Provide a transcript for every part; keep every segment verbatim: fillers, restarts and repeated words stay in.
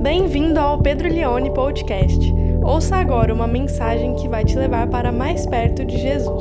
Bem-vindo ao Pedro Leone Podcast. Ouça agora uma mensagem que vai te levar para mais perto de Jesus.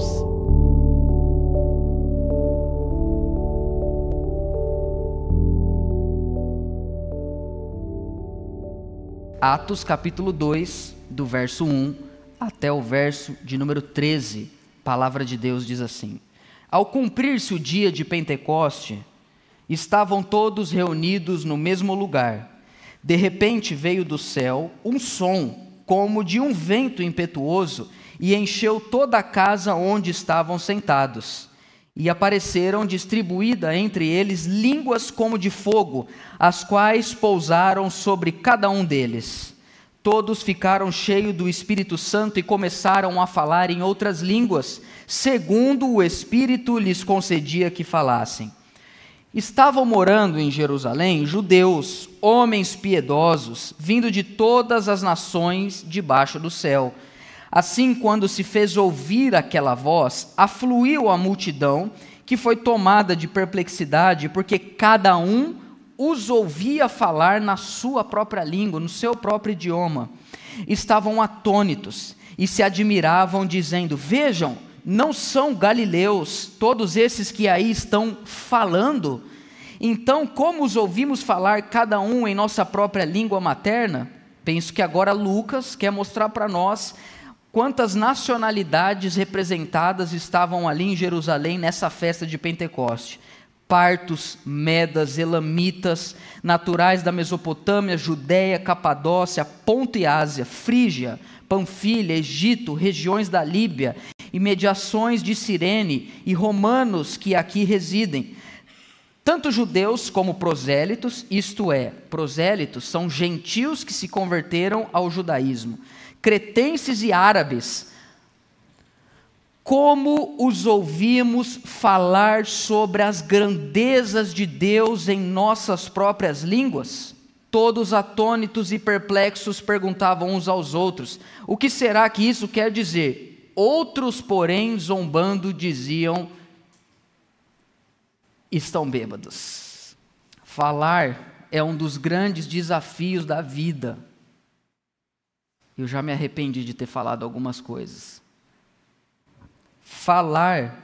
Atos capítulo dois, do verso um até o verso de número treze, a palavra de Deus diz assim: Ao cumprir-se o dia de Pentecoste, estavam todos reunidos no mesmo lugar. De repente veio do céu um som, como de um vento impetuoso, e encheu toda a casa onde estavam sentados. E apareceram distribuídas entre eles línguas como de fogo, as quais pousaram sobre cada um deles. Todos ficaram cheios do Espírito Santo e começaram a falar em outras línguas, segundo o Espírito lhes concedia que falassem. Estavam morando em Jerusalém judeus, homens piedosos, vindo de todas as nações debaixo do céu. Assim, quando se fez ouvir aquela voz, afluiu a multidão, que foi tomada de perplexidade, porque cada um os ouvia falar na sua própria língua, no seu próprio idioma. Estavam atônitos e se admiravam, dizendo: Vejam, não são galileus todos esses que aí estão falando? Então, como os ouvimos falar cada um em nossa própria língua materna? Penso que agora Lucas quer mostrar para nós quantas nacionalidades representadas estavam ali em Jerusalém nessa festa de Pentecoste. Partos, medas, elamitas, naturais da Mesopotâmia, Judéia, Capadócia, Ponto e Ásia, Frígia, Panfilha, Egito, regiões da Líbia, imediações de Cirene e romanos que aqui residem. Tanto judeus como prosélitos, isto é, prosélitos são gentios que se converteram ao judaísmo, cretenses e árabes. Como os ouvimos falar sobre as grandezas de Deus em nossas próprias línguas? Todos atônitos e perplexos perguntavam uns aos outros: o que será que isso quer dizer? Outros, porém, zombando, diziam: estão bêbados. Falar é um dos grandes desafios da vida. Eu já me arrependi de ter falado algumas coisas. Falar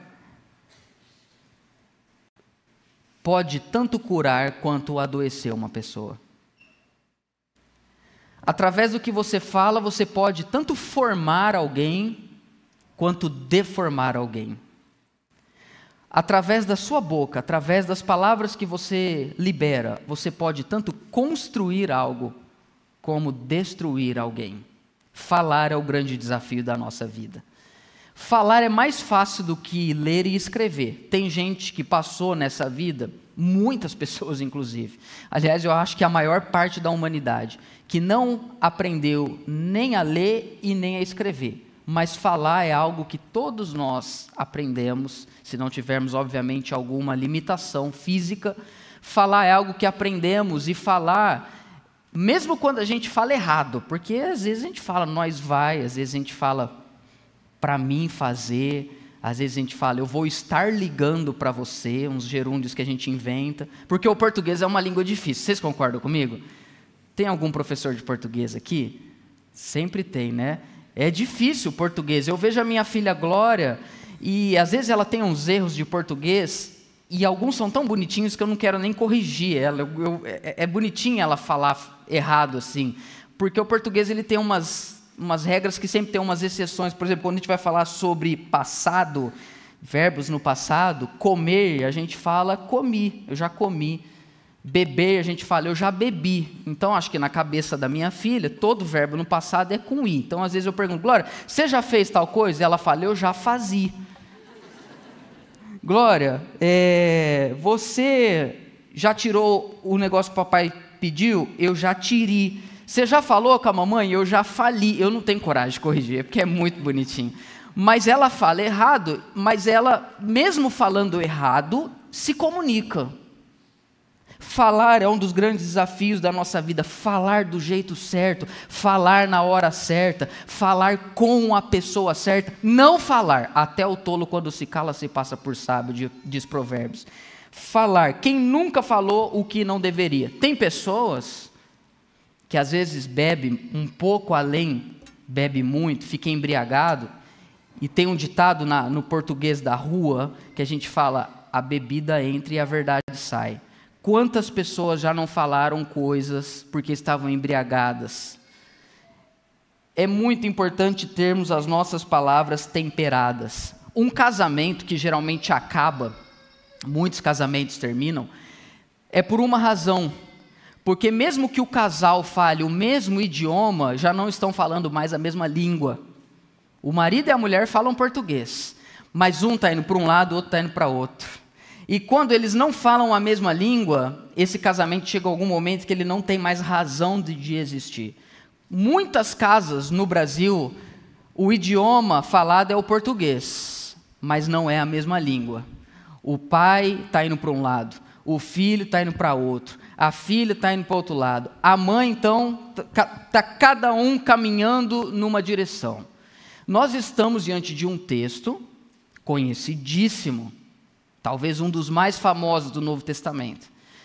pode tanto curar quanto adoecer uma pessoa. Através do que você fala, você pode tanto formar alguém quanto deformar alguém. Através da sua boca, através das palavras que você libera, você pode tanto construir algo como destruir alguém. Falar é o grande desafio da nossa vida. Falar é mais fácil do que ler e escrever. Tem gente que passou nessa vida, muitas pessoas inclusive, aliás, eu acho que a maior parte da humanidade, que não aprendeu nem a ler e nem a escrever. Mas falar é algo que todos nós aprendemos, se não tivermos, obviamente, alguma limitação física. Falar é algo que aprendemos, e falar, mesmo quando a gente fala errado, porque às vezes a gente fala nós vai, às vezes a gente fala para mim fazer, às vezes a gente fala eu vou estar ligando para você, uns gerúndios que a gente inventa, porque o português é uma língua difícil. Vocês concordam comigo? Tem algum professor de português aqui? Sempre tem, né? É difícil o português. Eu vejo a minha filha Glória, e às vezes ela tem uns erros de português, e alguns são tão bonitinhos que eu não quero nem corrigir ela. Eu, eu, é, é bonitinho ela falar errado assim, porque o português ele tem umas, umas regras que sempre tem umas exceções. Por exemplo, quando a gente vai falar sobre passado, verbos no passado, comer, a gente fala comi, eu já comi. Beber, a gente fala, eu já bebi. Então, acho que na cabeça da minha filha, todo verbo no passado é com i. Então, às vezes eu pergunto: Glória, você já fez tal coisa? E ela fala: eu já fazia. Glória, é, você já tirou o negócio que o papai pediu? Eu já tirei. Você já falou com a mamãe? Eu já fali. Eu não tenho coragem de corrigir, porque é muito bonitinho. Mas ela fala errado, mas ela, mesmo falando errado, se comunica. Falar é um dos grandes desafios da nossa vida. Falar do jeito certo, falar na hora certa, falar com a pessoa certa. Não falar, até o tolo quando se cala se passa por sábio, diz Provérbios. Falar, quem nunca falou o que não deveria? Tem pessoas que às vezes bebe um pouco além, bebe muito, fica embriagado, e tem um ditado na, no português da rua, que a gente fala, a bebida entra e a verdade sai. Quantas pessoas já não falaram coisas porque estavam embriagadas? É muito importante termos as nossas palavras temperadas. Um casamento que geralmente acaba, muitos casamentos terminam, é por uma razão. Porque mesmo que o casal fale o mesmo idioma, já não estão falando mais a mesma língua. O marido e a mulher falam português, mas um está indo para um lado, o outro está indo para outro. E quando eles não falam a mesma língua, esse casamento chega a algum momento que ele não tem mais razão de, de existir. Muitas casas no Brasil, o idioma falado é o português, mas não é a mesma língua. O pai está indo para um lado, o filho está indo para outro, a filha está indo para outro lado. A mãe, então, está cada um caminhando numa direção. Nós estamos diante de um texto conhecidíssimo, talvez um dos mais famosos do Novo Testamento,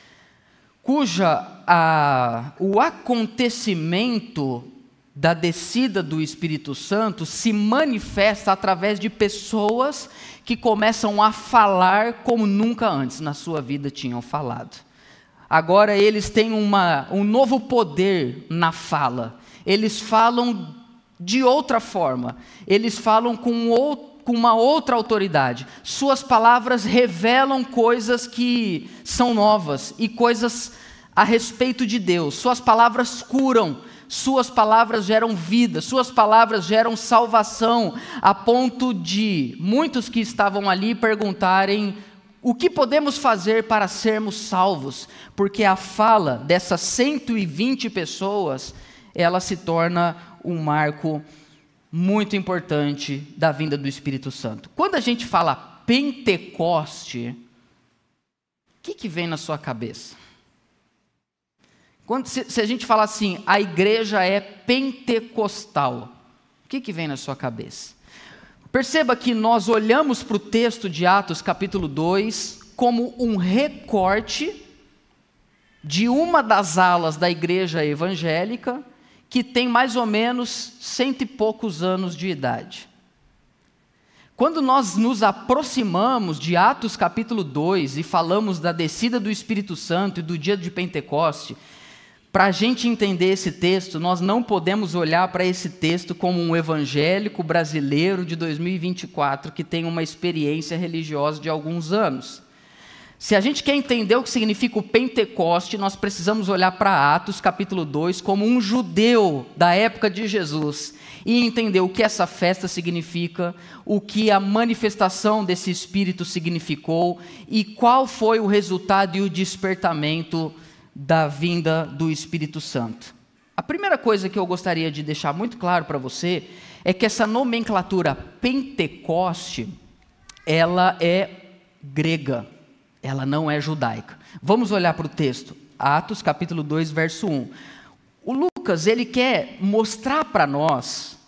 cuja a, o acontecimento da descida do Espírito Santo se manifesta através de pessoas que começam a falar como nunca antes na sua vida tinham falado. Agora eles têm uma, um novo poder na fala. Eles falam de outra forma. Eles falam com, ou, com uma outra autoridade. Suas palavras revelam coisas que são novas e coisas a respeito de Deus. Suas palavras curam. Suas palavras geram vida, suas palavras geram salvação, a ponto de muitos que estavam ali perguntarem: o que podemos fazer para sermos salvos? Porque a fala dessas cento e vinte pessoas, ela se torna um marco muito importante da vinda do Espírito Santo. Quando a gente fala Pentecoste, o que, que vem na sua cabeça? Quando, se, se a gente fala assim, a igreja é pentecostal, o que, que vem na sua cabeça? Perceba que nós olhamos para o texto de Atos capítulo dois como um recorte de uma das alas da igreja evangélica que tem mais ou menos cento e poucos anos de idade. Quando nós nos aproximamos de Atos capítulo dois e falamos da descida do Espírito Santo e do dia de Pentecoste, para a gente entender esse texto, nós não podemos olhar para esse texto como um evangélico brasileiro de dois mil e vinte e quatro que tem uma experiência religiosa de alguns anos. Se a gente quer entender o que significa o Pentecoste, nós precisamos olhar para Atos capítulo dois como um judeu da época de Jesus e entender o que essa festa significa, o que a manifestação desse Espírito significou e qual foi o resultado e o despertamento da vinda do Espírito Santo. A primeira coisa que eu gostaria de deixar muito claro para você é que essa nomenclatura Pentecoste, ela é grega, ela não é judaica. Vamos olhar para o texto, Atos capítulo dois, verso um. O Lucas, ele quer mostrar para nós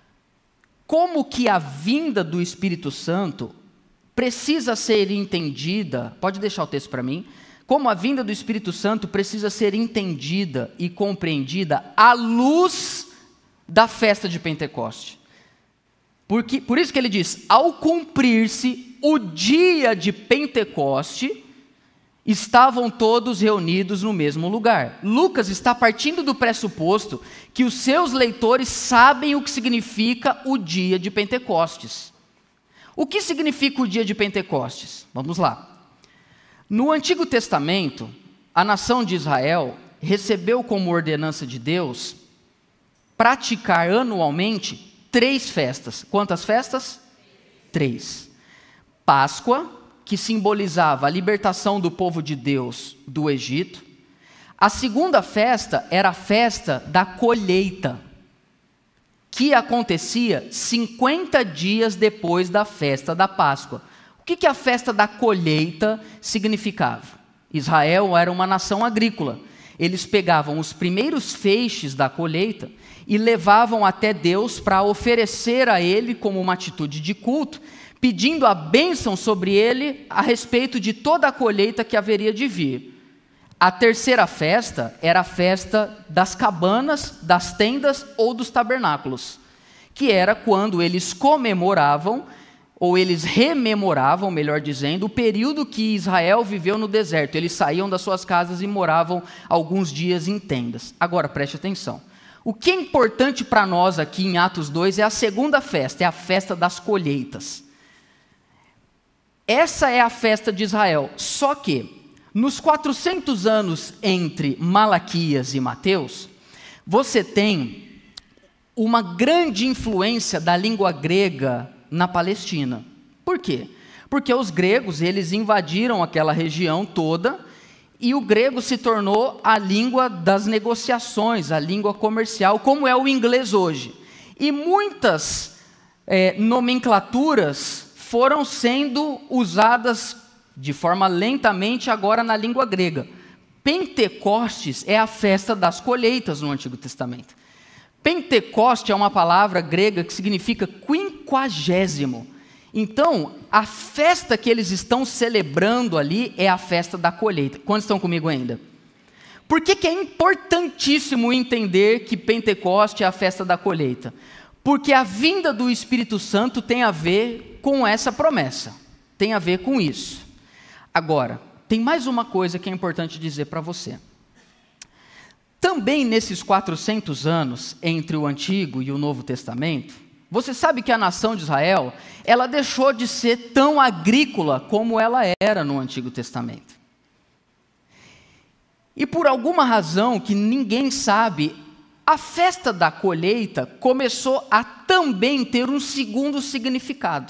como que a vinda do Espírito Santo precisa ser entendida, pode deixar o texto para mim, como a vinda do Espírito Santo precisa ser entendida e compreendida à luz da festa de Pentecoste. Porque, por isso que ele diz, ao cumprir-se o dia de Pentecoste, estavam todos reunidos no mesmo lugar. Lucas está partindo do pressuposto que os seus leitores sabem o que significa o dia de Pentecostes. O que significa o dia de Pentecostes? Vamos lá. No Antigo Testamento, a nação de Israel recebeu como ordenança de Deus praticar anualmente três festas. Quantas festas? Três. Páscoa, que simbolizava a libertação do povo de Deus do Egito. A segunda festa era a festa da colheita, que acontecia cinquenta dias depois da festa da Páscoa. O que, que a festa da colheita significava? Israel era uma nação agrícola. Eles pegavam os primeiros feixes da colheita e levavam até Deus para oferecer a Ele como uma atitude de culto, pedindo a bênção sobre Ele a respeito de toda a colheita que haveria de vir. A terceira festa era a festa das cabanas, das tendas ou dos tabernáculos, que era quando eles comemoravam, ou eles rememoravam, melhor dizendo, o período que Israel viveu no deserto. Eles saíam das suas casas e moravam alguns dias em tendas. Agora, preste atenção. O que é importante para nós aqui em Atos dois é a segunda festa, é a festa das colheitas. Essa é a festa de Israel, só que nos quatrocentos anos entre Malaquias e Mateus, você tem uma grande influência da língua grega na Palestina. Por quê? Porque os gregos, eles invadiram aquela região toda e o grego se tornou a língua das negociações, a língua comercial, como é o inglês hoje. E muitas é, nomenclaturas foram sendo usadas de forma lentamente agora na língua grega. Pentecostes é a festa das colheitas no Antigo Testamento. Pentecoste é uma palavra grega que significa quinquagésimo. Então, a festa que eles estão celebrando ali é a festa da colheita. Quantos estão comigo ainda? Por que que é importantíssimo entender que Pentecoste é a festa da colheita? Porque a vinda do Espírito Santo tem a ver com essa promessa. Tem a ver com isso. Agora, tem mais uma coisa que é importante dizer para você. Também nesses quatrocentos anos entre o Antigo e o Novo Testamento, você sabe que a nação de Israel, ela deixou de ser tão agrícola como ela era no Antigo Testamento. E por alguma razão que ninguém sabe, a festa da colheita começou a também ter um segundo significado.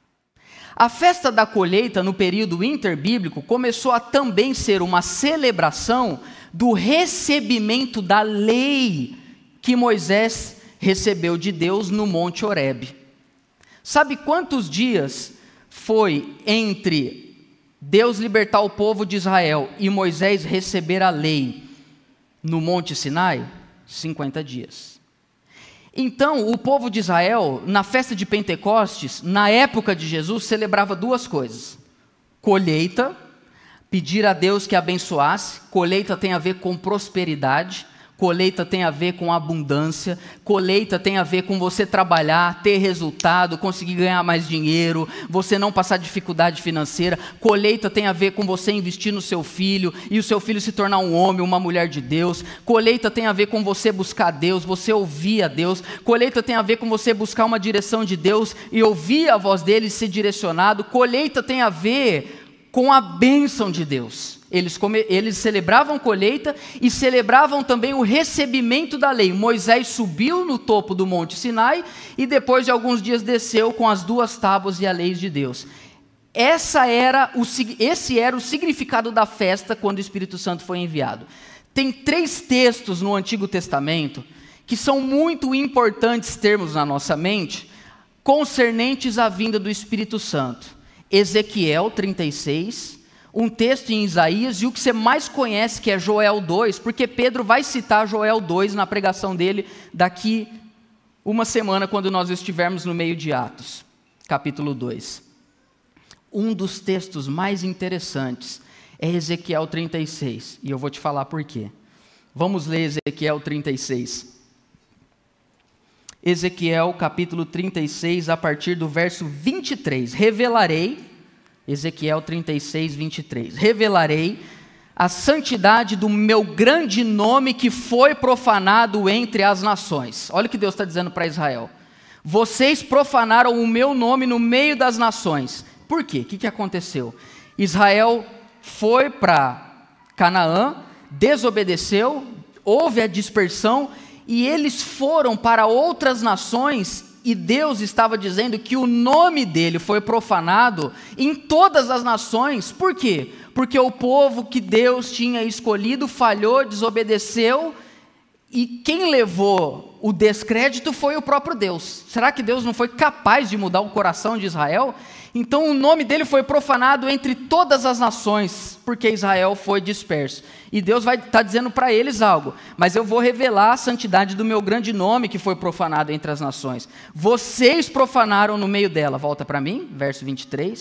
A festa da colheita no período interbíblico começou a também ser uma celebração do recebimento da lei que Moisés recebeu de Deus no Monte Horebe. Sabe quantos dias foi entre Deus libertar o povo de Israel e Moisés receber a lei no Monte Sinai? cinquenta dias. Então, o povo de Israel, na festa de Pentecostes, na época de Jesus, celebrava duas coisas: colheita, pedir a Deus que abençoasse. Colheita tem a ver com prosperidade, colheita tem a ver com abundância, colheita tem a ver com você trabalhar, ter resultado, conseguir ganhar mais dinheiro, você não passar dificuldade financeira. Colheita tem a ver com você investir no seu filho e o seu filho se tornar um homem, uma mulher de Deus. Colheita tem a ver com você buscar Deus, você ouvir a Deus. Colheita tem a ver com você buscar uma direção de Deus e ouvir a voz dele e ser direcionado. Colheita tem a ver com a bênção de Deus. Eles, come, eles celebravam colheita e celebravam também o recebimento da lei. Moisés subiu no topo do Monte Sinai e depois de alguns dias desceu com as duas tábuas e a lei de Deus. Essa era o, esse era o significado da festa quando o Espírito Santo foi enviado. Tem três textos no Antigo Testamento que são muito importantes termos na nossa mente, concernentes à vinda do Espírito Santo. Ezequiel trinta e seis, um texto em Isaías e o que você mais conhece, que é Joel dois, porque Pedro vai citar Joel dois na pregação dele daqui uma semana, quando nós estivermos no meio de Atos, capítulo dois. Um dos textos mais interessantes é Ezequiel trinta e seis, e eu vou te falar por quê. Vamos ler Ezequiel trinta e seis. Ezequiel capítulo trinta e seis, a partir do verso vinte e três. Revelarei, Ezequiel trinta e seis, vinte e três. Revelarei a santidade do meu grande nome que foi profanado entre as nações. Olha o que Deus está dizendo para Israel. Vocês profanaram o meu nome no meio das nações. Por quê? O que, que aconteceu? Israel foi para Canaã, desobedeceu, houve a dispersão, e eles foram para outras nações, e Deus estava dizendo que o nome dele foi profanado em todas as nações. Por quê? Porque o povo que Deus tinha escolhido falhou, desobedeceu, e quem levou o descrédito foi o próprio Deus. Será que Deus não foi capaz de mudar o coração de Israel? Então o nome dele foi profanado entre todas as nações, porque Israel foi disperso. E Deus vai estar dizendo para eles algo: mas eu vou revelar a santidade do meu grande nome que foi profanado entre as nações. Vocês profanaram no meio dela. Volta para mim, verso vinte e três.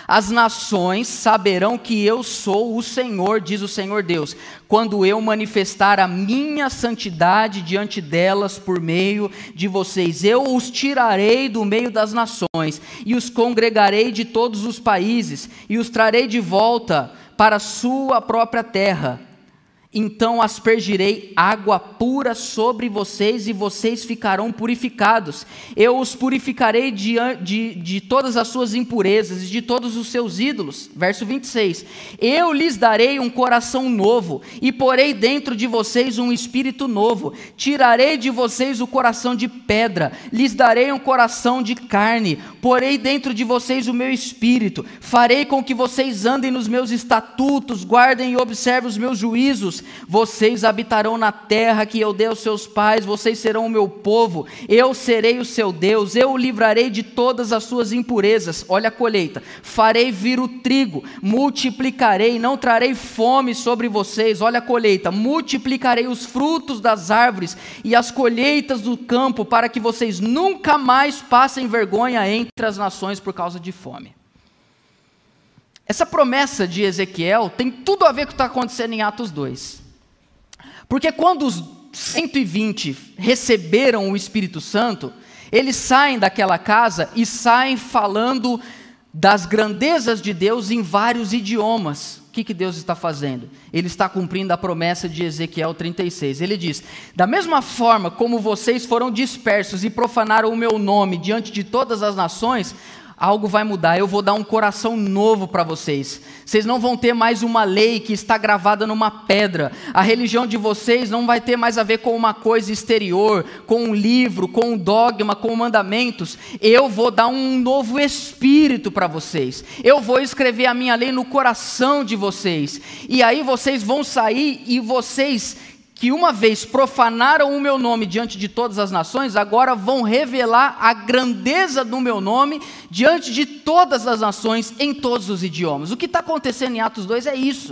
As nações saberão que eu sou o Senhor, diz o Senhor Deus, quando eu manifestar a minha santidade diante delas por meio de vocês. Eu os tirarei do meio das nações e os congregarei de todos os países e os trarei de volta para a sua própria terra. Então aspergirei água pura sobre vocês e vocês ficarão purificados. Eu os purificarei de, de, de todas as suas impurezas e de todos os seus ídolos. Verso vinte e seis. Eu lhes darei um coração novo e porei dentro de vocês um espírito novo. Tirarei de vocês o coração de pedra, lhes darei um coração de carne. Porei dentro de vocês o meu espírito. Farei com que vocês andem nos meus estatutos, guardem e observem os meus juízos. Vocês habitarão na terra que eu dei aos seus pais, vocês serão o meu povo, eu serei o seu Deus, eu o livrarei de todas as suas impurezas. Olha a colheita, farei vir o trigo, multiplicarei, não trarei fome sobre vocês. Olha a colheita, multiplicarei os frutos das árvores e as colheitas do campo, para que vocês nunca mais passem vergonha entre as nações por causa de fome. Essa promessa de Ezequiel tem tudo a ver com o que está acontecendo em Atos dois. Porque quando os cento e vinte receberam o Espírito Santo, eles saem daquela casa e saem falando das grandezas de Deus em vários idiomas. O que, que Deus está fazendo? Ele está cumprindo a promessa de Ezequiel trinta e seis. Ele diz: da mesma forma como vocês foram dispersos e profanaram o meu nome diante de todas as nações, algo vai mudar. Eu vou dar um coração novo para vocês. Vocês não vão ter mais uma lei que está gravada numa pedra. A religião de vocês não vai ter mais a ver com uma coisa exterior, com um livro, com um dogma, com mandamentos. Eu vou dar um novo espírito para vocês. Eu vou escrever a minha lei no coração de vocês. E aí vocês vão sair e vocês, que uma vez profanaram o meu nome diante de todas as nações, agora vão revelar a grandeza do meu nome diante de todas as nações, em todos os idiomas. O que está acontecendo em Atos dois é isso.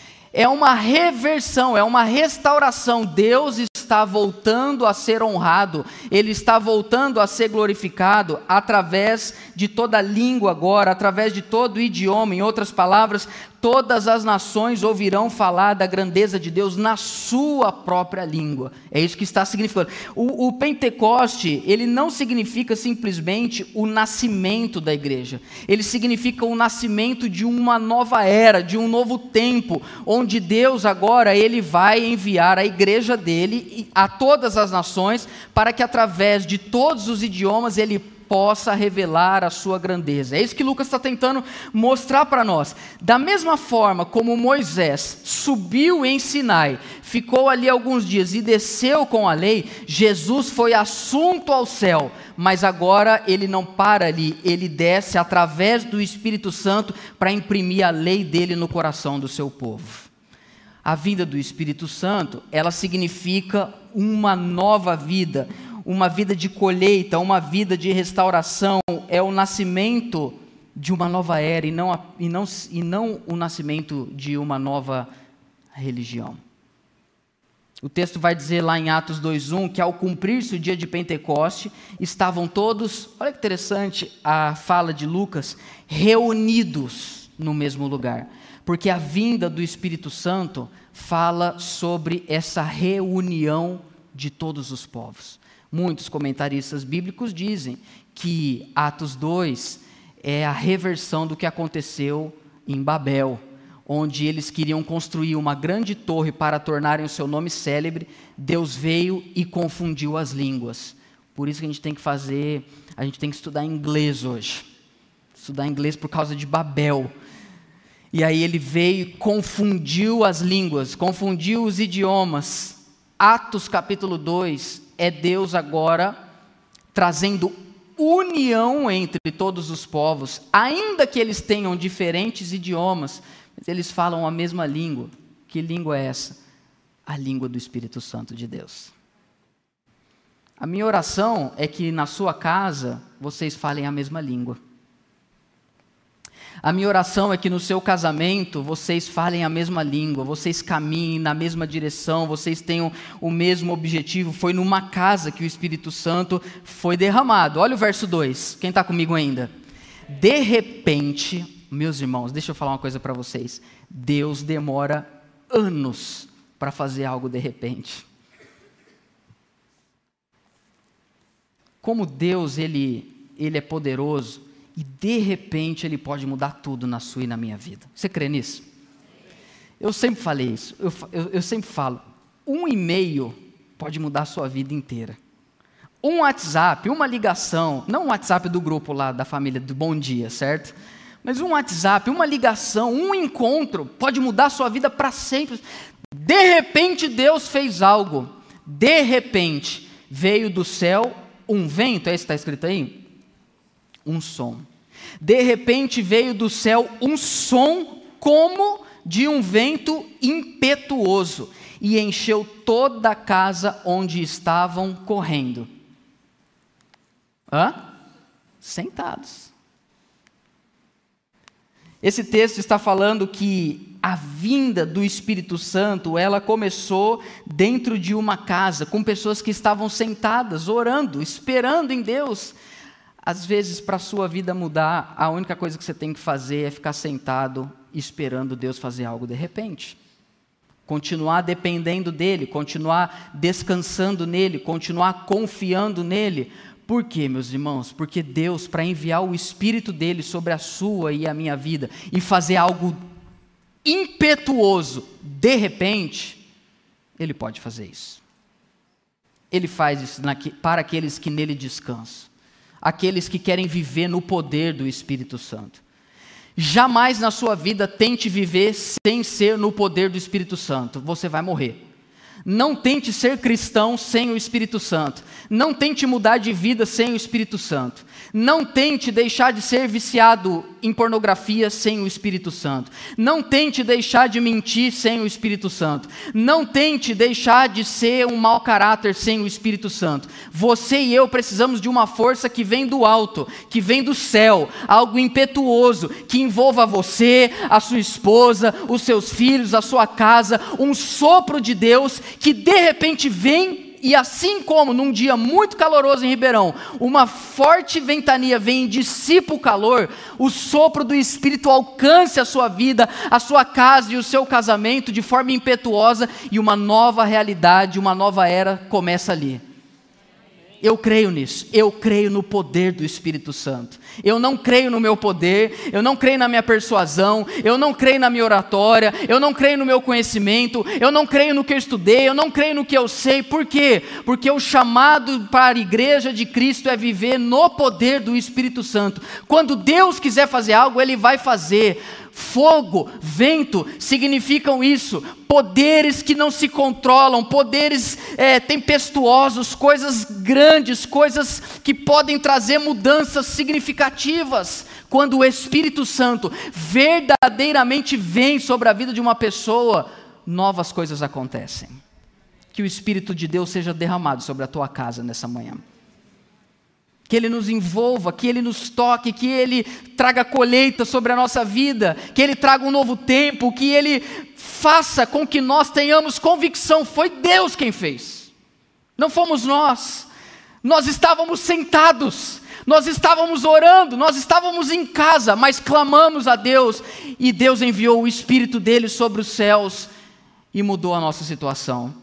É uma reversão, é uma restauração. Deus está voltando a ser honrado, Ele está voltando a ser glorificado através de toda língua agora, através de todo idioma. Em outras palavras, todas as nações ouvirão falar da grandeza de Deus na sua própria língua. É isso que está significando. O, o Pentecoste, ele não significa simplesmente o nascimento da igreja. Ele significa o nascimento de uma nova era, de um novo tempo, onde Deus agora, Ele vai enviar a igreja dele a todas as nações, para que através de todos os idiomas Ele possa revelar a sua grandeza. É isso que Lucas está tentando mostrar para nós. Da mesma forma como Moisés subiu em Sinai, ficou ali alguns dias e desceu com a lei, Jesus foi assunto ao céu, mas agora ele não para ali, ele desce através do Espírito Santo para imprimir a lei dele no coração do seu povo. A vinda do Espírito Santo, ela significa uma nova vida, uma vida de colheita, uma vida de restauração. É o nascimento de uma nova era e não, e não, e não o nascimento de uma nova religião. O texto vai dizer lá em Atos dois, um, que ao cumprir-se o dia de Pentecoste, estavam todos, olha que interessante a fala de Lucas, reunidos no mesmo lugar. Porque a vinda do Espírito Santo fala sobre essa reunião de todos os povos. Muitos comentaristas bíblicos dizem que Atos dois é a reversão do que aconteceu em Babel, onde eles queriam construir uma grande torre para tornarem o seu nome célebre. Deus veio e confundiu as línguas. Por isso que a gente tem que fazer, a gente tem que estudar inglês hoje. Estudar inglês por causa de Babel. E aí ele veio e confundiu as línguas, confundiu os idiomas. Atos capítulo dois é Deus agora trazendo união entre todos os povos, ainda que eles tenham diferentes idiomas, mas eles falam a mesma língua. Que língua é essa? A língua do Espírito Santo de Deus. A minha oração é que na sua casa vocês falem a mesma língua. A minha oração é que no seu casamento vocês falem a mesma língua, vocês caminhem na mesma direção, vocês tenham o mesmo objetivo. Foi numa casa que o Espírito Santo foi derramado. Olha o verso dois, quem está comigo ainda? De repente, meus irmãos, deixa eu falar uma coisa para vocês. Deus demora anos para fazer algo de repente. Como Deus, Ele, Ele é poderoso e de repente Ele pode mudar tudo na sua e na minha vida. Você crê nisso? Eu sempre falei isso, eu, eu, eu sempre falo, um e-mail pode mudar a sua vida inteira. Um WhatsApp, uma ligação, não um WhatsApp do grupo lá da família do Bom Dia, certo? Mas um WhatsApp, uma ligação, um encontro pode mudar a sua vida para sempre. De repente Deus fez algo, de repente veio do céu um vento, é isso que está escrito aí? Um som. De repente veio do céu um som como de um vento impetuoso e encheu toda a casa onde estavam correndo. Hã? Sentados. Esse texto está falando que a vinda do Espírito Santo, ela começou dentro de uma casa, com pessoas que estavam sentadas, orando, esperando em Deus. Às vezes, para a sua vida mudar, a única coisa que você tem que fazer é ficar sentado, esperando Deus fazer algo de repente. Continuar dependendo dEle, continuar descansando nele, continuar confiando nele. Por quê, meus irmãos? Porque Deus, para enviar o Espírito dEle sobre a sua e a minha vida, e fazer algo impetuoso, de repente, Ele pode fazer isso. Ele faz isso para aqueles que nele descansam, aqueles que querem viver no poder do Espírito Santo. Jamais na sua vida tente viver sem ser no poder do Espírito Santo, você vai morrer. Não tente ser cristão sem o Espírito Santo. Não tente mudar de vida sem o Espírito Santo. Não tente deixar de ser viciado em pornografia sem o Espírito Santo. Não tente deixar de mentir sem o Espírito Santo. Não tente deixar de ser um mau caráter sem o Espírito Santo. Você e eu precisamos de uma força que vem do alto, que vem do céu, algo impetuoso, que envolva você, a sua esposa, os seus filhos, a sua casa, um sopro de Deus que de repente vem. E assim como num dia muito caloroso em Ribeirão, uma forte ventania vem e dissipa o calor, o sopro do Espírito alcance a sua vida, a sua casa e o seu casamento de forma impetuosa e uma nova realidade, uma nova era começa ali. Eu creio nisso, eu creio no poder do Espírito Santo. Eu não creio no meu poder, eu não creio na minha persuasão, eu não creio na minha oratória, eu não creio no meu conhecimento, eu não creio no que eu estudei, eu não creio no que eu sei. Por quê? Porque o chamado para a igreja de Cristo é viver no poder do Espírito Santo. Quando Deus quiser fazer algo, Ele vai fazer. Fogo, vento, significam isso, poderes que não se controlam, poderes é, tempestuosos, coisas grandes, coisas que podem trazer mudanças significativas. Quando o Espírito Santo verdadeiramente vem sobre a vida de uma pessoa, novas coisas acontecem. Que o Espírito de Deus seja derramado sobre a tua casa nessa manhã. Que Ele nos envolva, que Ele nos toque, que Ele traga colheita sobre a nossa vida, que Ele traga um novo tempo, que Ele faça com que nós tenhamos convicção, foi Deus quem fez, não fomos nós. Nós estávamos sentados, nós estávamos orando, nós estávamos em casa, mas clamamos a Deus, e Deus enviou o Espírito dEle sobre os céus, e mudou a nossa situação.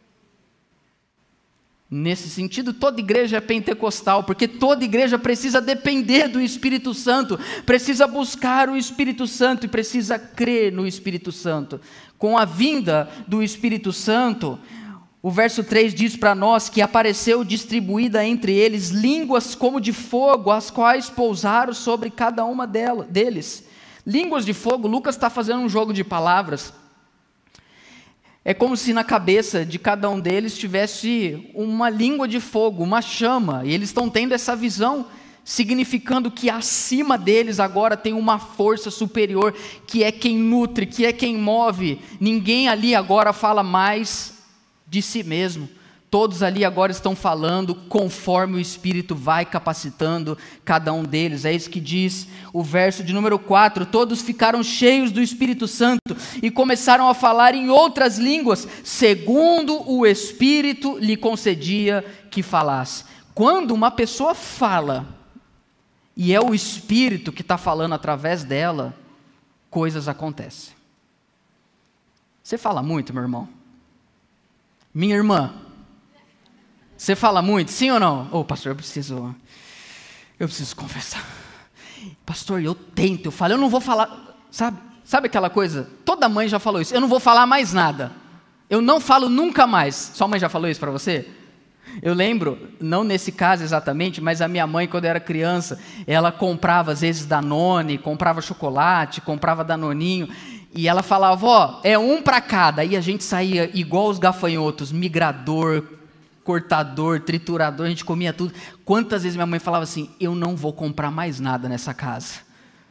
Nesse sentido, toda igreja é pentecostal, porque toda igreja precisa depender do Espírito Santo, precisa buscar o Espírito Santo e precisa crer no Espírito Santo. Com a vinda do Espírito Santo, o verso três diz para nós que apareceu distribuída entre eles línguas como de fogo, as quais pousaram sobre cada uma deles. Línguas de fogo, Lucas está fazendo um jogo de palavras. É como se na cabeça de cada um deles tivesse uma língua de fogo, uma chama, e eles estão tendo essa visão, significando que acima deles agora tem uma força superior, que é quem nutre, que é quem move. Ninguém ali agora fala mais de si mesmo. Todos ali agora estão falando conforme o Espírito vai capacitando cada um deles. É isso que diz o verso de número quatro. Todos ficaram cheios do Espírito Santo e começaram a falar em outras línguas, segundo o Espírito lhe concedia que falasse. Quando uma pessoa fala e é o Espírito que está falando através dela, coisas acontecem. Você fala muito, meu irmão? Minha irmã? Você fala muito, sim ou não? Ô, pastor, eu preciso, eu preciso confessar. Pastor, eu tento, eu falo, eu não vou falar, sabe? Sabe aquela coisa? Toda mãe já falou isso, eu não vou falar mais nada. Eu não falo nunca mais. Sua mãe já falou isso para você? Eu lembro, não nesse caso exatamente, mas a minha mãe, quando eu era criança, ela comprava às vezes Danone, comprava chocolate, comprava Danoninho, e ela falava, ó, é um para cada. E a gente saía igual os gafanhotos, migrador, cortador, triturador, a gente comia tudo. Quantas vezes minha mãe falava assim, eu não vou comprar mais nada nessa casa.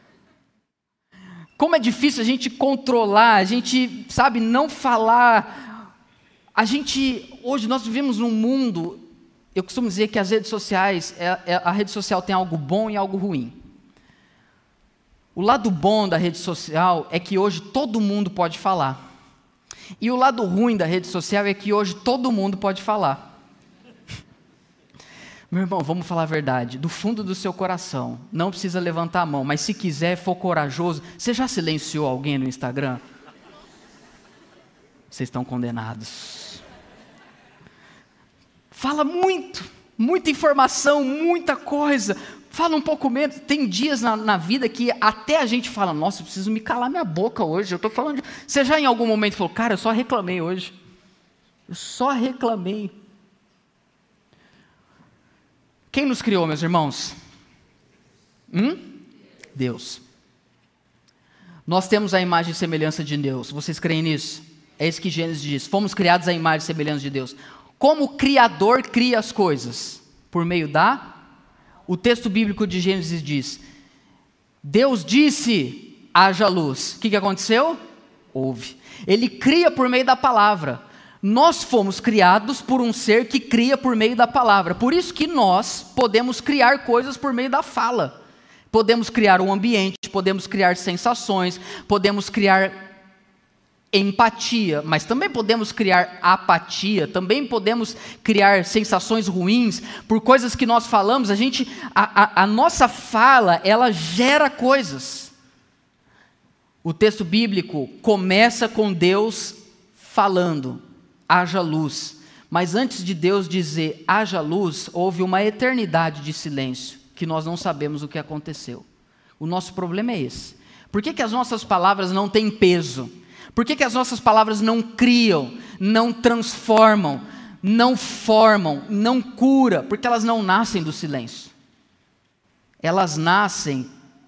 Como é difícil a gente controlar, a gente, sabe, não falar. A gente, hoje nós vivemos num mundo, eu costumo dizer que as redes sociais, é, é, a rede social tem algo bom e algo ruim. O lado bom da rede social é que hoje todo mundo pode falar. E o lado ruim da rede social é que hoje todo mundo pode falar. Meu irmão, vamos falar a verdade, do fundo do seu coração, não precisa levantar a mão, mas se quiser, for corajoso, você já silenciou alguém no Instagram? Vocês estão condenados. Fala muito, muita informação, muita coisa, fala um pouco menos. Tem dias na, na vida que até a gente fala, nossa, eu preciso me calar minha boca hoje, eu estou falando de... Você já em algum momento falou, cara, eu só reclamei hoje, eu só reclamei. Quem nos criou, meus irmãos? Hum? Deus. Nós temos a imagem e semelhança de Deus. Vocês creem nisso? É isso que Gênesis diz. Fomos criados à imagem e semelhança de Deus. Como o Criador cria as coisas? Por meio da... O texto bíblico de Gênesis diz, Deus disse, haja luz. O que, que aconteceu? Houve. Ele cria por meio da palavra. Nós fomos criados por um ser que cria por meio da palavra. Por isso que nós podemos criar coisas por meio da fala. Podemos criar um ambiente, podemos criar sensações, podemos criar empatia, mas também podemos criar apatia, também podemos criar sensações ruins por coisas que nós falamos. A gente, a, a, a nossa fala, ela gera coisas. O texto bíblico começa com Deus falando, haja luz. Mas antes de Deus dizer haja luz, houve uma eternidade de silêncio, que nós não sabemos o que aconteceu. O nosso problema é esse. Por que que as nossas palavras não têm peso? Por que que as nossas palavras não criam, não transformam, não formam, não curam? Porque elas não nascem do silêncio. Elas nascem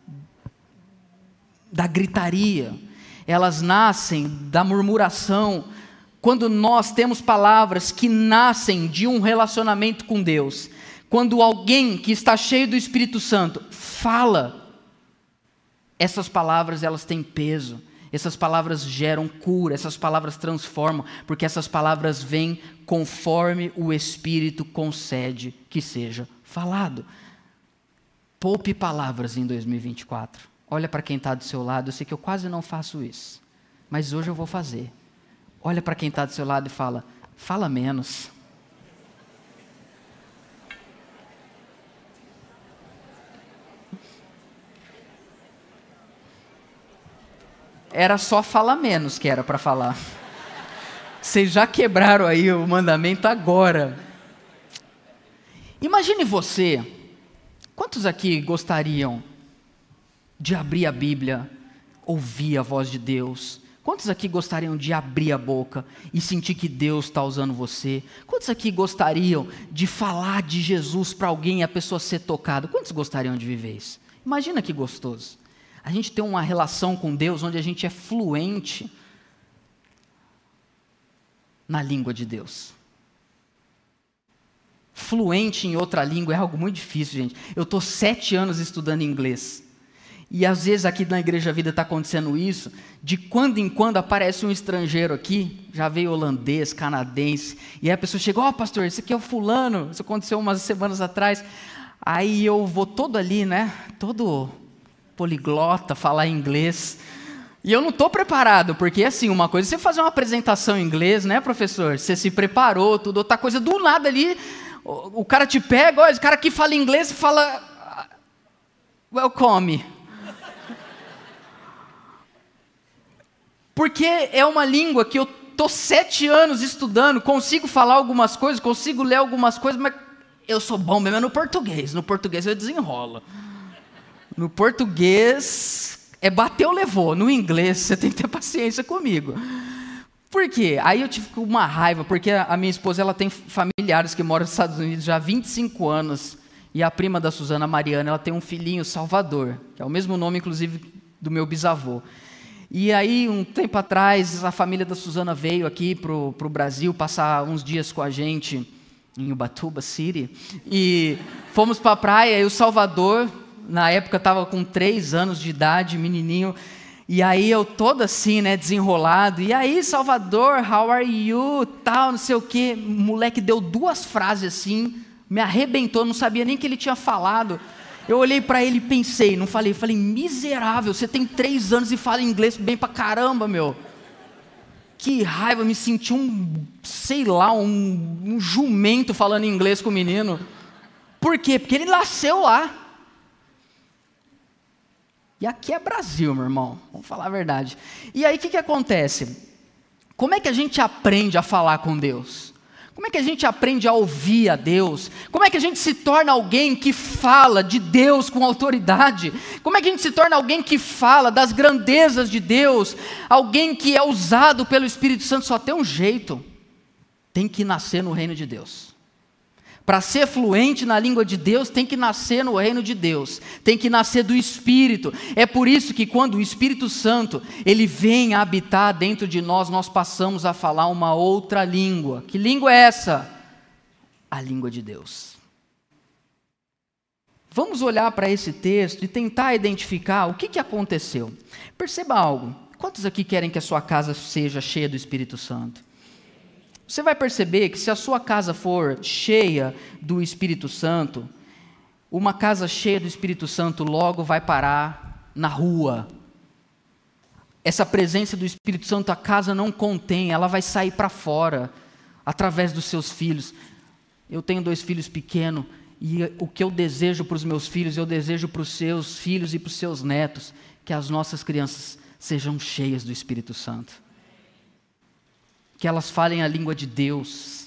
da gritaria, elas nascem da murmuração. Quando nós temos palavras que nascem de um relacionamento com Deus, quando alguém que está cheio do Espírito Santo fala, essas palavras elas têm peso, essas palavras geram cura, essas palavras transformam, porque essas palavras vêm conforme o Espírito concede que seja falado. Poupe palavras em dois mil e vinte e quatro. Olha para quem está do seu lado, eu sei que eu quase não faço isso, mas hoje eu vou fazer. Olha para quem está do seu lado e fala, fala menos. Era só falar menos que era para falar. Vocês já quebraram aí o mandamento agora. Imagine você, quantos aqui gostariam de abrir a Bíblia, ouvir a voz de Deus? Quantos aqui gostariam de abrir a boca e sentir que Deus está usando você? Quantos aqui gostariam de falar de Jesus para alguém e a pessoa ser tocada? Quantos gostariam de viver isso? Imagina que gostoso. A gente tem uma relação com Deus onde a gente é fluente na língua de Deus. Fluente em outra língua é algo muito difícil, gente. Eu estou sete anos estudando inglês. E às vezes aqui na Igreja Vida está acontecendo isso, de quando em quando aparece um estrangeiro aqui, já veio holandês, canadense, e aí a pessoa chega, ó oh, pastor, esse aqui é o fulano, isso aconteceu umas semanas atrás, aí eu vou todo ali, né, todo poliglota, falar inglês, e eu não estou preparado, porque assim, uma coisa é você fazer uma apresentação em inglês, né professor, você se preparou, tudo, outra coisa, do nada ali, o, o cara te pega, ó, esse cara aqui fala inglês, fala... welcome. Porque é uma língua que eu estou sete anos estudando, consigo falar algumas coisas, consigo ler algumas coisas, mas eu sou bom mesmo no português. No português eu desenrolo. No português é bateu, levou. No inglês você tem que ter paciência comigo. Por quê? Aí eu tive uma raiva, porque a minha esposa ela tem familiares que moram nos Estados Unidos já há vinte e cinco anos, e a prima da Suzana, Mariana, ela tem um filhinho, Salvador, que é o mesmo nome, inclusive, do meu bisavô. E aí, um tempo atrás, a família da Suzana veio aqui para o Brasil passar uns dias com a gente em Ubatuba City, e fomos para a praia, e o Salvador, na época, estava com três anos de idade, menininho. E aí eu todo assim, né, desenrolado. E aí, Salvador, how are you? Tal, não sei o quê. O moleque deu duas frases assim, me arrebentou, não sabia nem o que ele tinha falado. Eu olhei para ele e pensei, não falei, falei, miserável, você tem três anos e fala inglês bem pra caramba, meu. Que raiva, me senti um, sei lá, um, um jumento falando inglês com o menino. Por quê? Porque ele nasceu lá. E aqui é Brasil, meu irmão, vamos falar a verdade. E aí o que, que acontece? Como é que a gente aprende a falar com Deus? Como é que a gente aprende a ouvir a Deus? Como é que a gente se torna alguém que fala de Deus com autoridade? Como é que a gente se torna alguém que fala das grandezas de Deus? Alguém que é usado pelo Espírito Santo? Só tem um jeito, tem que nascer no reino de Deus. Para ser fluente na língua de Deus, tem que nascer no reino de Deus, tem que nascer do Espírito. É por isso que quando o Espírito Santo, ele vem a habitar dentro de nós, nós passamos a falar uma outra língua. Que língua é essa? A língua de Deus. Vamos olhar para esse texto e tentar identificar o que, que aconteceu. Perceba algo, quantos aqui querem que a sua casa seja cheia do Espírito Santo? Você vai perceber que se a sua casa for cheia do Espírito Santo, uma casa cheia do Espírito Santo logo vai parar na rua. Essa presença do Espírito Santo a casa não contém, ela vai sair para fora, através dos seus filhos. Eu tenho dois filhos pequenos, e o que eu desejo para os meus filhos, eu desejo para os seus filhos e para os seus netos, que as nossas crianças sejam cheias do Espírito Santo. Que elas falem a língua de Deus.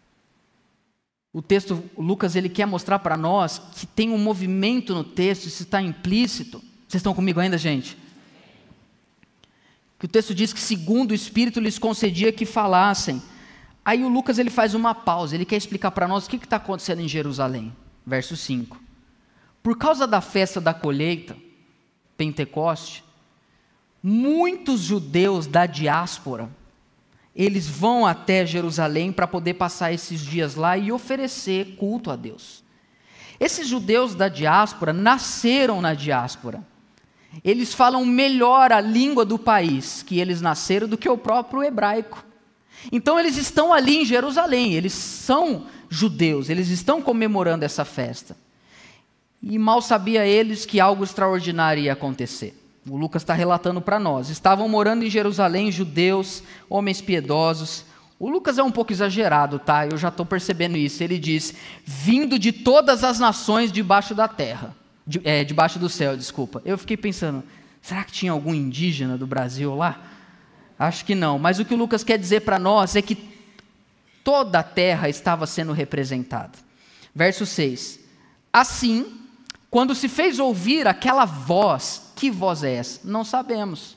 O texto, Lucas, ele quer mostrar para nós que tem um movimento no texto, isso está implícito. Vocês estão comigo ainda, gente? Que o texto diz que segundo o Espírito lhes concedia que falassem. Aí o Lucas ele faz uma pausa, ele quer explicar para nós o que está acontecendo em Jerusalém. Verso cinco. Por causa da festa da colheita, Pentecoste, muitos judeus da diáspora, eles vão até Jerusalém para poder passar esses dias lá e oferecer culto a Deus. Esses judeus da diáspora nasceram na diáspora. Eles falam melhor a língua do país que eles nasceram do que o próprio hebraico. Então eles estão ali em Jerusalém, eles são judeus, eles estão comemorando essa festa. E mal sabia eles que algo extraordinário ia acontecer. O Lucas está relatando para nós. Estavam morando em Jerusalém judeus, homens piedosos. O Lucas é um pouco exagerado, tá? Eu já estou percebendo isso. Ele diz, vindo de todas as nações debaixo da terra. De, é, debaixo do céu, desculpa. Eu fiquei pensando, será que tinha algum indígena do Brasil lá? Acho que não. Mas o que o Lucas quer dizer para nós é que toda a terra estava sendo representada. Verso seis. Assim, quando se fez ouvir aquela voz, que voz é essa? Não sabemos.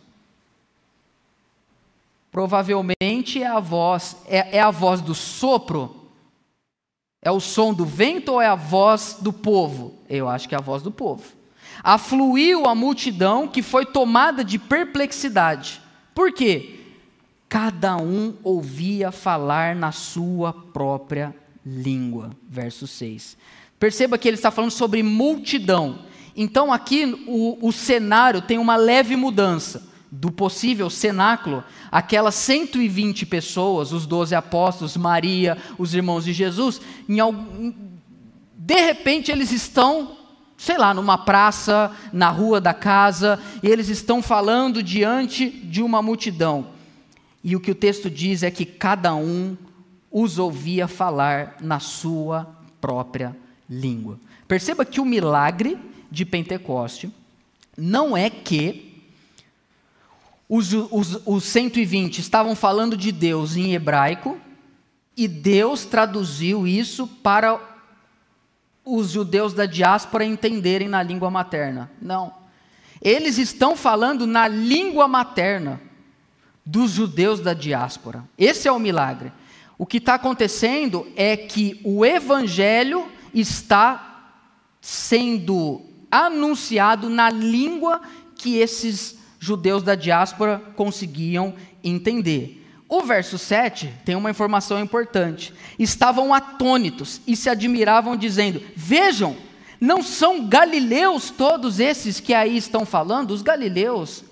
Provavelmente é a voz, é, é a voz do sopro? É o som do vento ou é a voz do povo? Eu acho que é a voz do povo. Afluiu a multidão que foi tomada de perplexidade. Por quê? Cada um ouvia falar na sua própria língua. Verso seis. Perceba que ele está falando sobre multidão. Então aqui o, o cenário tem uma leve mudança. Do possível cenáculo, aquelas cento e vinte pessoas, os doze apóstolos, Maria, os irmãos de Jesus, em algum, de repente eles estão, sei lá, numa praça, na rua da casa, e eles estão falando diante de uma multidão. E o que o texto diz é que cada um os ouvia falar na sua própria língua. Perceba que o milagre de Pentecoste não é que os, os, os cento e vinte estavam falando de Deus em hebraico e Deus traduziu isso para os judeus da diáspora entenderem na língua materna. Não. Eles estão falando na língua materna dos judeus da diáspora. Esse é o milagre. O que está acontecendo é que o evangelho está sendo anunciado na língua que esses judeus da diáspora conseguiam entender. O verso sete tem uma informação importante. Estavam atônitos e se admiravam, dizendo: vejam, não são galileus todos esses que aí estão falando? Os galileus,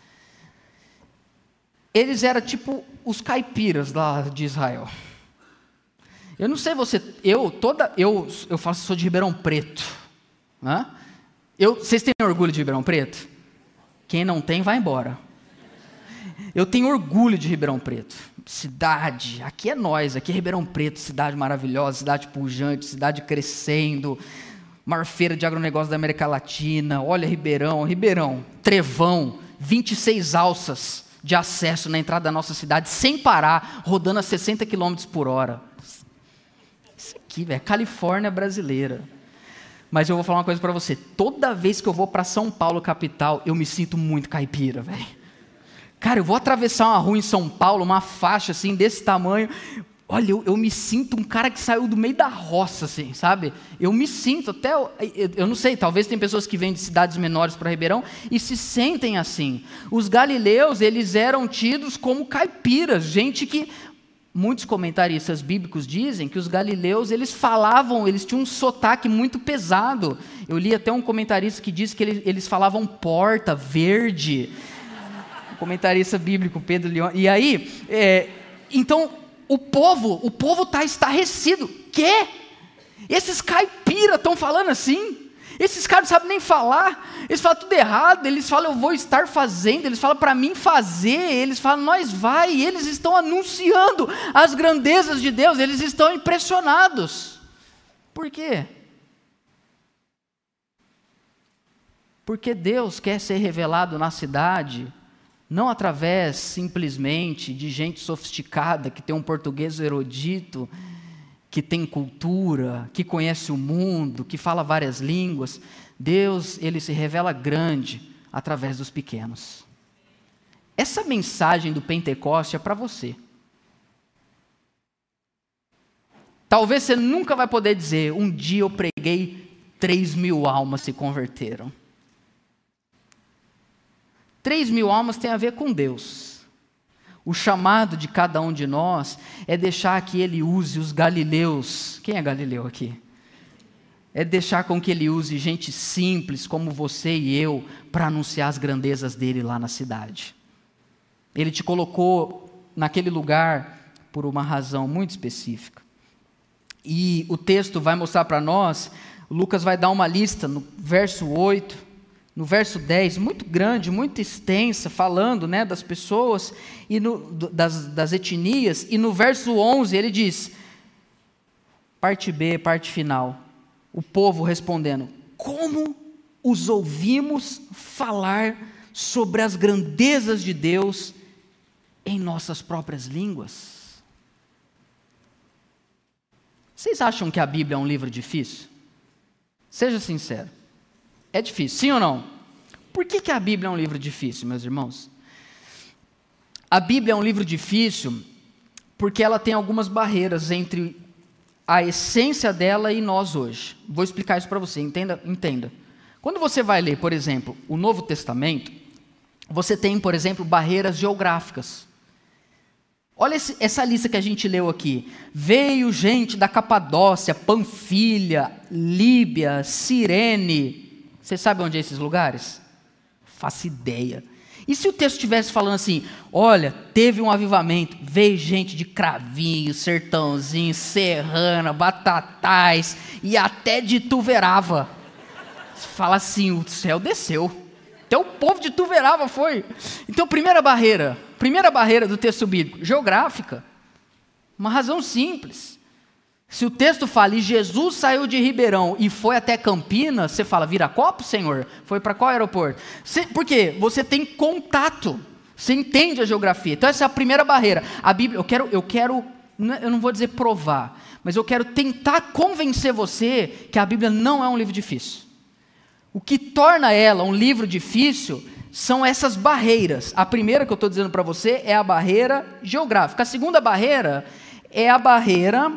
eles eram tipo os caipiras lá de Israel. Eu não sei você, eu toda, eu, eu faço, sou de Ribeirão Preto. Né? Eu, vocês têm orgulho de Ribeirão Preto? Quem não tem, vai embora. Eu tenho orgulho de Ribeirão Preto. Cidade, aqui é nós, aqui é Ribeirão Preto, cidade maravilhosa, cidade pujante, cidade crescendo, maior feira de agronegócio da América Latina. Olha Ribeirão, Ribeirão, Trevão, vinte e seis alças de acesso na entrada da nossa cidade, sem parar, rodando a sessenta quilômetros por hora. Isso aqui, velho, é Califórnia brasileira. Mas eu vou falar uma coisa para você, toda vez que eu vou para São Paulo, capital, eu me sinto muito caipira, velho. Cara, eu vou atravessar uma rua em São Paulo, uma faixa assim, desse tamanho, olha, eu, eu me sinto um cara que saiu do meio da roça, assim, sabe? Eu me sinto até, eu, eu não sei, talvez tem pessoas que vêm de cidades menores para Ribeirão e se sentem assim. Os galileus, eles eram tidos como caipiras, gente que... Muitos comentaristas bíblicos dizem que os galileus, eles falavam, eles tinham um sotaque muito pesado. Eu li até um comentarista que disse que eles, eles falavam porta, verde. Um comentarista bíblico, Pedro Leão. E aí, é, então, o povo, o povo está estarrecido. Quê? Esses caipiras estão falando assim? Esses caras não sabem nem falar, eles falam tudo errado, eles falam eu vou estar fazendo, eles falam para mim fazer, eles falam nós vai, e eles estão anunciando as grandezas de Deus, eles estão impressionados. Por quê? Porque Deus quer ser revelado na cidade, não através simplesmente de gente sofisticada, que tem um português erudito, que tem cultura, que conhece o mundo, que fala várias línguas. Deus, ele se revela grande através dos pequenos. Essa mensagem do Pentecoste é para você. Talvez você nunca vai poder dizer, um dia eu preguei, três mil almas se converteram. Três mil almas tem a ver com Deus. O chamado de cada um de nós é deixar que Ele use os galileus. Quem é galileu aqui? É deixar com que Ele use gente simples como você e eu para anunciar as grandezas dEle lá na cidade. Ele te colocou naquele lugar por uma razão muito específica. E o texto vai mostrar para nós, Lucas vai dar uma lista no verso oito, no verso dez, muito grande, muito extensa, falando, né, das pessoas, e no, das, das etnias, e no verso onze ele diz, parte B, parte final, o povo respondendo, como os ouvimos falar sobre as grandezas de Deus em nossas próprias línguas? Vocês acham que a Bíblia é um livro difícil? Seja sincero. É difícil, sim ou não? Por que, que a Bíblia é um livro difícil, meus irmãos? A Bíblia é um livro difícil porque ela tem algumas barreiras entre a essência dela e nós hoje. Vou explicar isso para você, entenda, entenda. Quando você vai ler, por exemplo, o Novo Testamento, você tem, por exemplo, barreiras geográficas. Olha esse, essa lista que a gente leu aqui. Veio gente da Capadócia, Panfilha, Líbia, Cirene. Você sabe onde é esses lugares? Faço ideia. E se o texto estivesse falando assim, olha, teve um avivamento, veio gente de Cravinho, Sertãozinho, Serrana, Batatais e até de Ituverava. Você fala assim, o céu desceu. Até o povo de Ituverava foi. Então, primeira barreira, primeira barreira do texto bíblico, geográfica. Uma razão simples. Se o texto fala, e Jesus saiu de Ribeirão e foi até Campinas, você fala, Viracopos, Senhor? Foi para qual aeroporto? Você, por quê? Você tem contato, você entende a geografia. Então essa é a primeira barreira. A Bíblia, eu quero, eu quero, eu não vou dizer provar, mas eu quero tentar convencer você que a Bíblia não é um livro difícil. O que torna ela um livro difícil são essas barreiras. A primeira que eu estou dizendo para você é a barreira geográfica. A segunda barreira é a barreira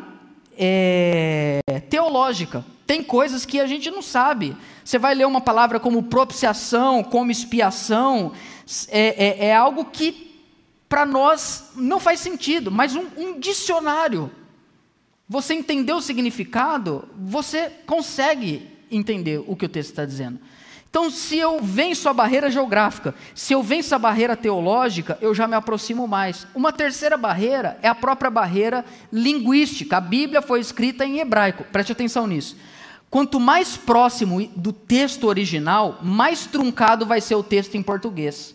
é, teológica. Tem coisas que a gente não sabe. Você vai ler uma palavra como propiciação, como expiação, é, é, é algo que para nós não faz sentido, mas um, um dicionário, você entender o significado, você consegue entender o que o texto está dizendo. Então, se eu venço a barreira geográfica, se eu venço a barreira teológica, eu já me aproximo mais. Uma terceira barreira é a própria barreira linguística. A Bíblia foi escrita em hebraico, preste atenção nisso. Quanto mais próximo do texto original, mais truncado vai ser o texto em português.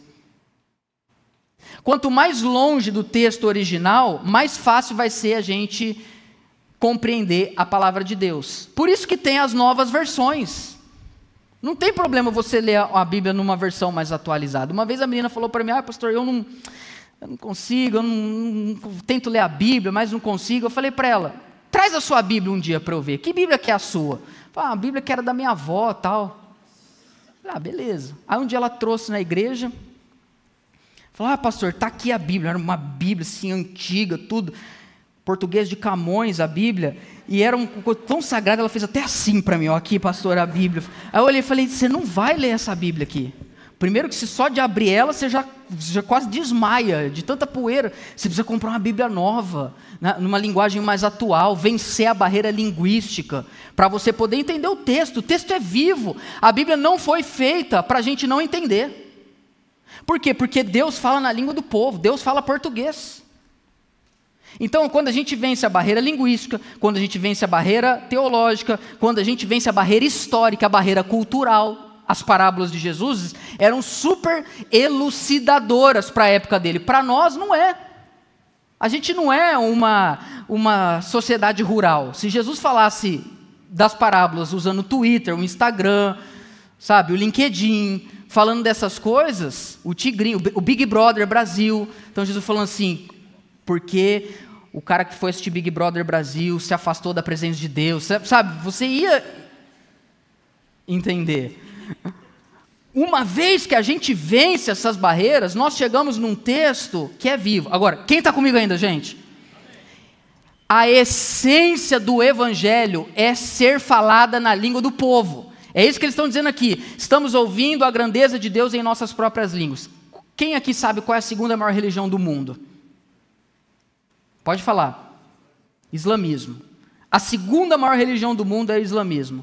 Quanto mais longe do texto original, mais fácil vai ser a gente compreender a palavra de Deus. Por isso que tem as novas versões. Não tem problema você ler a Bíblia numa versão mais atualizada. Uma vez a menina falou para mim, ah, pastor, eu não, eu não consigo, eu não, não, tento ler a Bíblia, mas não consigo. Eu falei para ela, traz a sua Bíblia um dia para eu ver. Que Bíblia que é a sua? Ah, a Bíblia que era da minha avó e tal. Ah, beleza. Aí um dia ela trouxe na igreja, falou, ah, pastor, está aqui a Bíblia. Era uma Bíblia assim, antiga, tudo. Português de Camões, a Bíblia, e era um coisa tão sagrado, ela fez até assim para mim, ó, aqui, pastor, a Bíblia. Aí eu olhei e falei, você não vai ler essa Bíblia aqui. Primeiro que se só de abrir ela, você já, já quase desmaia, de tanta poeira. Você precisa comprar uma Bíblia nova, né, numa linguagem mais atual, vencer a barreira linguística, para você poder entender o texto. O texto é vivo, a Bíblia não foi feita para a gente não entender. Por quê? Porque Deus fala na língua do povo, Deus fala português. Então, quando a gente vence a barreira linguística, quando a gente vence a barreira teológica, quando a gente vence a barreira histórica, a barreira cultural, as parábolas de Jesus eram super elucidadoras para a época dele. Para nós, não é. A gente não é uma, uma sociedade rural. Se Jesus falasse das parábolas usando o Twitter, o Instagram, sabe, o LinkedIn, falando dessas coisas, o Tigrinho, o Big Brother Brasil, então Jesus falando assim, porque o cara que foi assistir Big Brother Brasil se afastou da presença de Deus, sabe, você ia entender. Uma vez que a gente vence essas barreiras, nós chegamos num texto que é vivo. Agora, quem está comigo ainda, gente? A essência do Evangelho é ser falada na língua do povo. É isso que eles estão dizendo aqui. Estamos ouvindo a grandeza de Deus em nossas próprias línguas. Quem aqui sabe qual é a segunda maior religião do mundo? Pode falar. Islamismo. A segunda maior religião do mundo é o islamismo.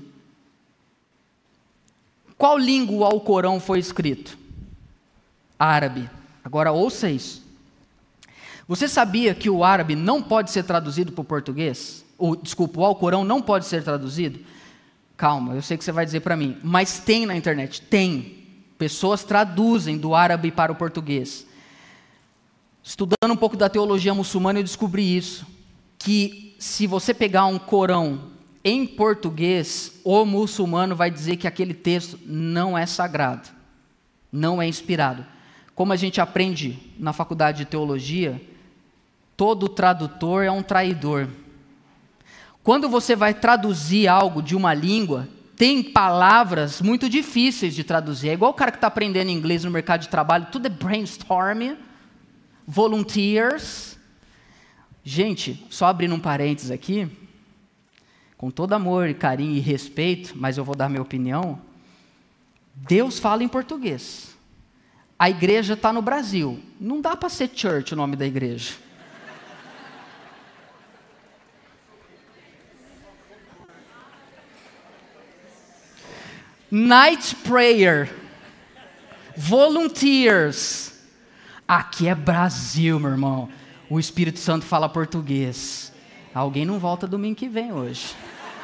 Qual língua o Alcorão foi escrito? Árabe. Agora ouça isso. Você sabia que o árabe não pode ser traduzido para o português? Ou, desculpa, o Alcorão não pode ser traduzido? Calma, eu sei que você vai dizer para mim, mas tem na internet, tem. Pessoas traduzem do árabe para o português. Estudando um pouco da teologia muçulmana, eu descobri isso, que se você pegar um Corão em português, o muçulmano vai dizer que aquele texto não é sagrado, não é inspirado. Como a gente aprende na faculdade de teologia, todo tradutor é um traidor. Quando você vai traduzir algo de uma língua, tem palavras muito difíceis de traduzir. É igual o cara que está aprendendo inglês no mercado de trabalho, tudo é brainstorm, volunteers. Gente, só abrindo um parênteses aqui, com todo amor, carinho e respeito, mas eu vou dar minha opinião, Deus fala em português. A igreja está no Brasil. Não dá para ser church o nome da igreja. Night prayer. Volunteers. Aqui é Brasil, meu irmão. O Espírito Santo fala português. Alguém não volta domingo que vem hoje.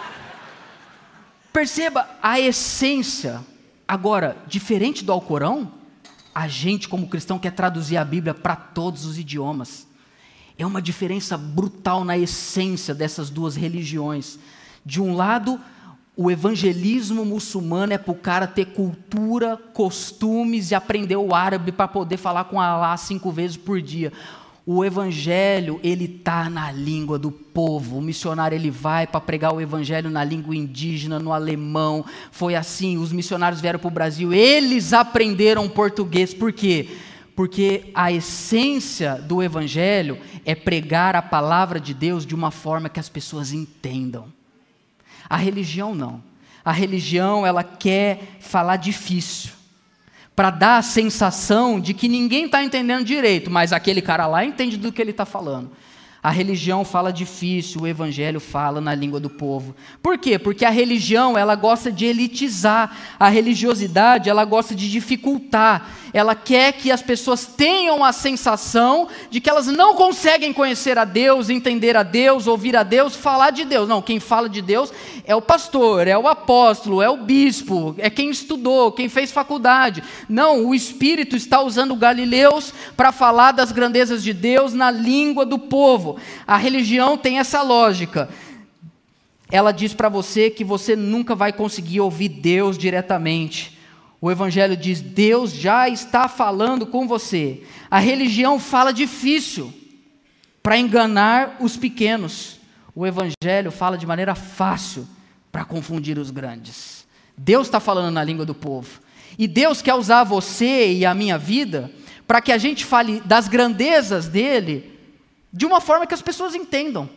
Perceba a essência. Agora, diferente do Alcorão, a gente como cristão quer traduzir a Bíblia para todos os idiomas. É uma diferença brutal na essência dessas duas religiões. De um lado, o evangelismo muçulmano é para o cara ter cultura, costumes e aprender o árabe para poder falar com Allah cinco vezes por dia. O evangelho, ele está na língua do povo. O missionário, ele vai para pregar o evangelho na língua indígena, no alemão. Foi assim, os missionários vieram para o Brasil, eles aprenderam português. Por quê? Porque a essência do evangelho é pregar a palavra de Deus de uma forma que as pessoas entendam. A religião não. A religião, ela quer falar difícil, para dar a sensação de que ninguém está entendendo direito, mas aquele cara lá entende do que ele está falando. A religião fala difícil, o evangelho fala na língua do povo. Por quê? Porque a religião, ela gosta de elitizar. A religiosidade, ela gosta de dificultar. Ela quer que as pessoas tenham a sensação de que elas não conseguem conhecer a Deus, entender a Deus, ouvir a Deus, falar de Deus. Não, quem fala de Deus é o pastor, é o apóstolo, é o bispo, é quem estudou, quem fez faculdade. Não, o Espírito está usando galileus para falar das grandezas de Deus na língua do povo. A religião tem essa lógica. Ela diz para você que você nunca vai conseguir ouvir Deus diretamente. O evangelho diz, Deus já está falando com você. A religião fala difícil para enganar os pequenos. O evangelho fala de maneira fácil para confundir os grandes. Deus está falando na língua do povo. E Deus quer usar você e a minha vida para que a gente fale das grandezas dele de uma forma que as pessoas entendam.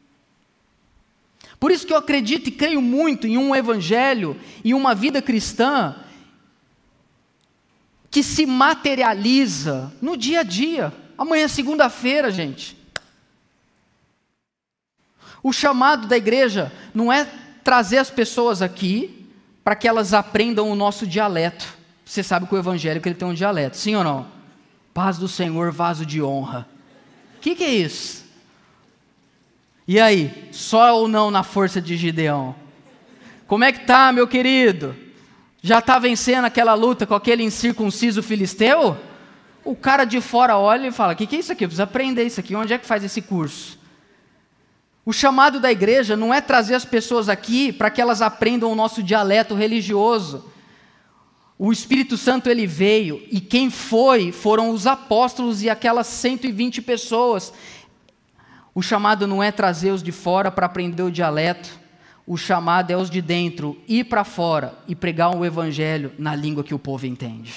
Por isso que eu acredito e creio muito em um evangelho e uma vida cristã que se materializa no dia a dia. Amanhã é segunda-feira, gente. O chamado da igreja não é trazer as pessoas aqui para que elas aprendam o nosso dialeto. Você sabe que o evangélico ele tem um dialeto, sim ou não? Paz do Senhor, vaso de honra. O que, que é isso? E aí, só ou não na força de Gideão? Como é que tá, meu querido? Já está vencendo aquela luta com aquele incircunciso filisteu? O cara de fora olha e fala, o que, que é isso aqui? Eu preciso aprender isso aqui, onde é que faz esse curso? O chamado da igreja não é trazer as pessoas aqui para que elas aprendam o nosso dialeto religioso. O Espírito Santo ele veio, e quem foi foram os apóstolos e aquelas cento e vinte pessoas. O chamado não é trazer os de fora para aprender o dialeto, o chamado é os de dentro, ir para fora e pregar o evangelho na língua que o povo entende.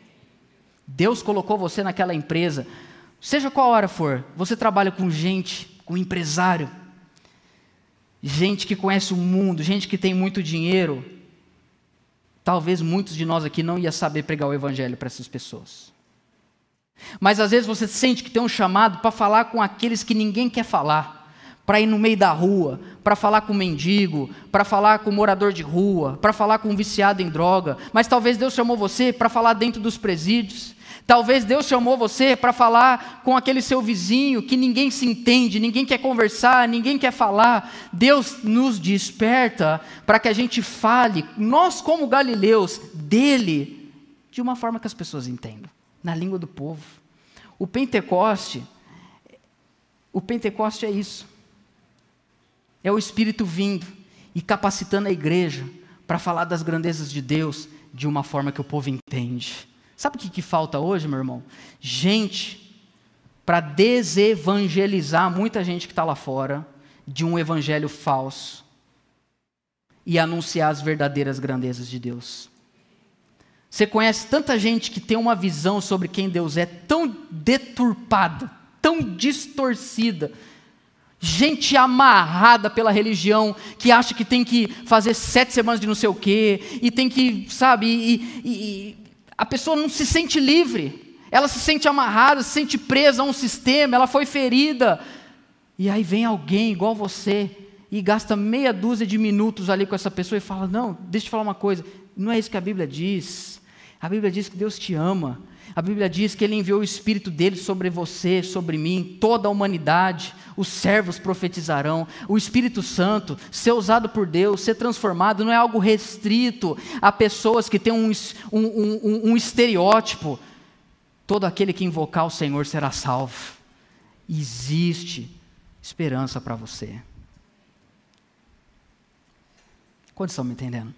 Deus colocou você naquela empresa, seja qual hora for, você trabalha com gente, com empresário, gente que conhece o mundo, gente que tem muito dinheiro. Talvez muitos de nós aqui não ia saber pregar o evangelho para essas pessoas. Mas às vezes você sente que tem um chamado para falar com aqueles que ninguém quer falar, para ir no meio da rua, para falar com o mendigo, para falar com o morador de rua, para falar com um viciado em droga. Mas talvez Deus chamou você para falar dentro dos presídios. Talvez Deus chamou você para falar com aquele seu vizinho que ninguém se entende, ninguém quer conversar, ninguém quer falar. Deus nos desperta para que a gente fale, nós como galileus, dele, de uma forma que as pessoas entendam, na língua do povo. O Pentecoste, o Pentecoste é isso. É o Espírito vindo e capacitando a igreja para falar das grandezas de Deus de uma forma que o povo entende. Sabe o que, que falta hoje, meu irmão? Gente para desevangelizar muita gente que está lá fora de um evangelho falso e anunciar as verdadeiras grandezas de Deus. Você conhece tanta gente que tem uma visão sobre quem Deus é tão deturpada, tão distorcida, gente amarrada pela religião, que acha que tem que fazer sete semanas de não sei o quê, e tem que, sabe, e, e, e a pessoa não se sente livre, ela se sente amarrada, se sente presa a um sistema, ela foi ferida, e aí vem alguém igual você, e gasta meia dúzia de minutos ali com essa pessoa, e fala, não, deixa eu te falar uma coisa, não é isso que a Bíblia diz, a Bíblia diz que Deus te ama, a Bíblia diz que Ele enviou o Espírito dEle sobre você, sobre mim, toda a humanidade, os servos profetizarão, o Espírito Santo, ser usado por Deus, ser transformado, não é algo restrito a pessoas que têm um, um, um, um estereótipo. Todo aquele que invocar o Senhor será salvo. existe esperança para você. Quantos estão me entendendo?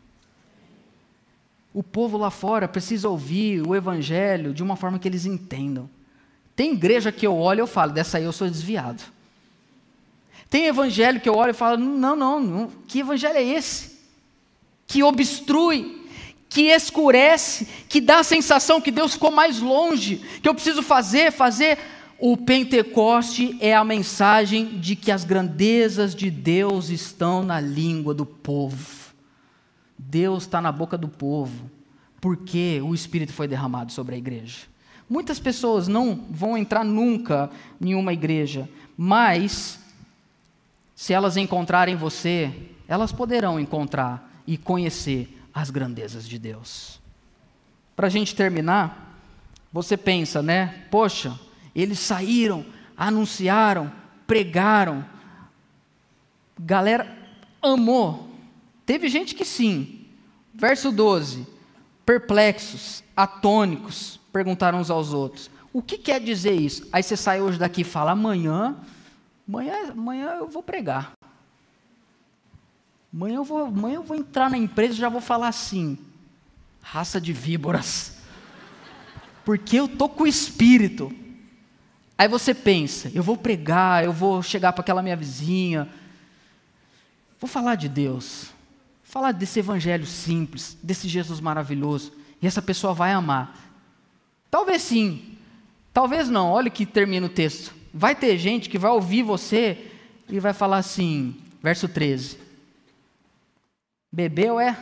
O povo lá fora precisa ouvir o evangelho de uma forma que eles entendam. Tem igreja que eu olho e eu falo, dessa aí eu sou desviado. Tem evangelho que eu olho e falo, não, não, não, que evangelho é esse? Que obstrui, que escurece, que dá a sensação que Deus ficou mais longe, que eu preciso fazer, fazer. O Pentecoste é a mensagem de que as grandezas de Deus estão na língua do povo. Deus está na boca do povo, porque o Espírito foi derramado sobre a igreja. Muitas pessoas não vão entrar nunca em uma igreja, mas se elas encontrarem você, elas poderão encontrar e conhecer as grandezas de Deus. Para a gente terminar, você pensa, né? Poxa, eles saíram, anunciaram, pregaram, galera amou. Teve gente que sim. Verso doze, perplexos, atônicos, perguntaram uns aos outros, o que quer dizer isso? Aí você sai hoje daqui e fala, amanhã, amanhã, amanhã eu vou pregar. Amanhã eu, vou, amanhã eu vou entrar na empresa e já vou falar assim, raça de víboras, porque eu estou com o Espírito. Aí você pensa, eu vou pregar, eu vou chegar para aquela minha vizinha, vou falar de Deus, falar desse evangelho simples, desse Jesus maravilhoso, e essa pessoa vai amar. Talvez sim, talvez não, olha que termina o texto. Vai ter gente que vai ouvir você e vai falar assim, verso treze, bebeu é?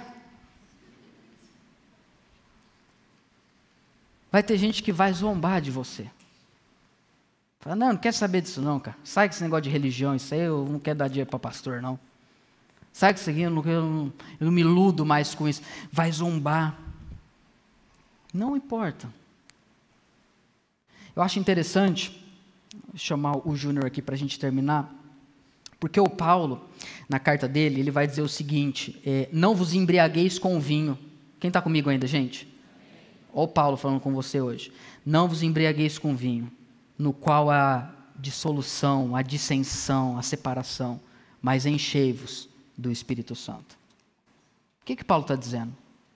Vai ter gente que vai zombar de você. Fala, não, não quero saber disso não, cara. Sai com esse negócio de religião, isso aí eu não quero dar dinheiro para pastor, não. Sai com isso aqui, eu não, eu, não, eu não me iludo mais com isso. Vai zombar. Não importa. Eu acho interessante, vou chamar o Júnior aqui para a gente terminar, porque o Paulo, na carta dele, ele vai dizer o seguinte, é, não vos embriagueis com o vinho. Quem está comigo ainda, gente? Olha o Paulo falando com você hoje. Não vos embriagueis com vinho, no qual há dissolução, a dissensão, a separação, mas enchei-vos do Espírito Santo. O que que Paulo está dizendo?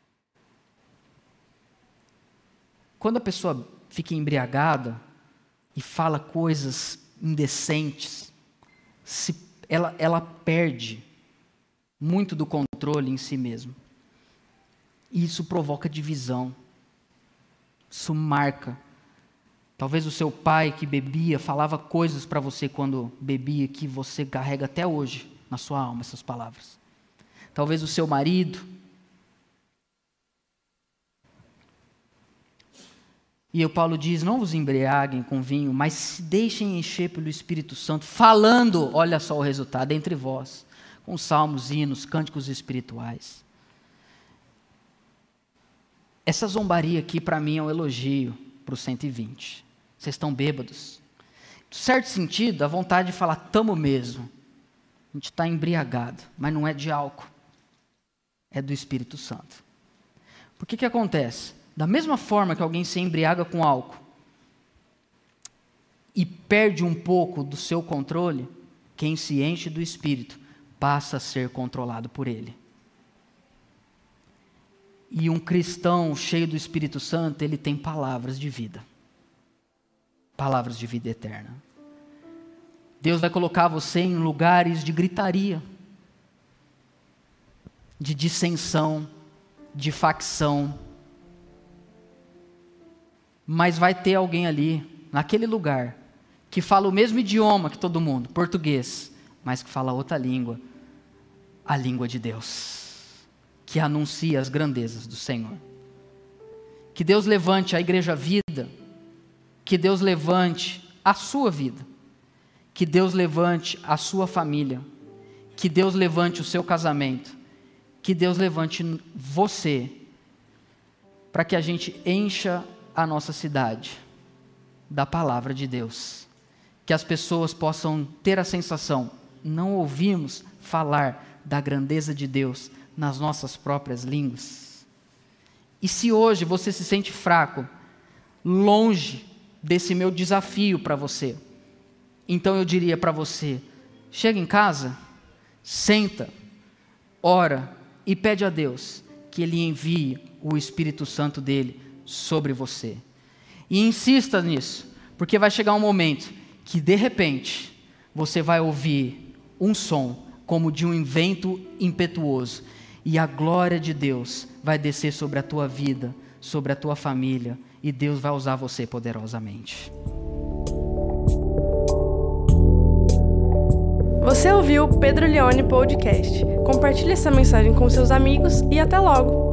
Quando a pessoa fica embriagada e fala coisas indecentes, se, ela, ela perde muito do controle em si mesma. E isso provoca divisão. Isso marca. Talvez o seu pai que bebia falava coisas para você quando bebia que você carrega até hoje na sua alma, essas palavras. Talvez o seu marido. E o Paulo diz, não vos embriaguem com vinho, mas se deixem encher pelo Espírito Santo, falando, olha só o resultado, entre vós, com salmos, hinos, cânticos espirituais. Essa zombaria aqui para mim é um elogio para o cento e vinte. Vocês estão bêbados. Em certo sentido, a vontade de falar, tamo mesmo. A gente está embriagado, mas não é de álcool. É do Espírito Santo. Por que que acontece? Da mesma forma que alguém se embriaga com álcool e perde um pouco do seu controle, quem se enche do Espírito passa a ser controlado por ele. E um cristão cheio do Espírito Santo, ele tem palavras de vida. Palavras de vida eterna. Deus vai colocar você em lugares de gritaria, de dissensão, de facção. Mas vai ter alguém ali, naquele lugar, que fala o mesmo idioma que todo mundo, português, mas que fala outra língua, a língua de Deus, que anuncia as grandezas do Senhor. Que Deus levante a Igreja Vida, que Deus levante a sua vida, que Deus levante a sua família, que Deus levante o seu casamento, que Deus levante você, para que a gente encha a nossa cidade da palavra de Deus, que as pessoas possam ter a sensação, não ouvimos falar da grandeza de Deus nas nossas próprias línguas. E se hoje você se sente fraco, longe desse meu desafio para você, Então eu diria para você, chega em casa, senta, ora e pede a Deus que Ele envie o Espírito Santo dele sobre você. E insista nisso, porque vai chegar um momento que de repente você vai ouvir um som como de um vento impetuoso e a glória de Deus vai descer sobre a tua vida, sobre a tua família, e Deus vai usar você poderosamente. Você ouviu o Pedro Leone Podcast. Compartilhe essa mensagem com seus amigos e até logo!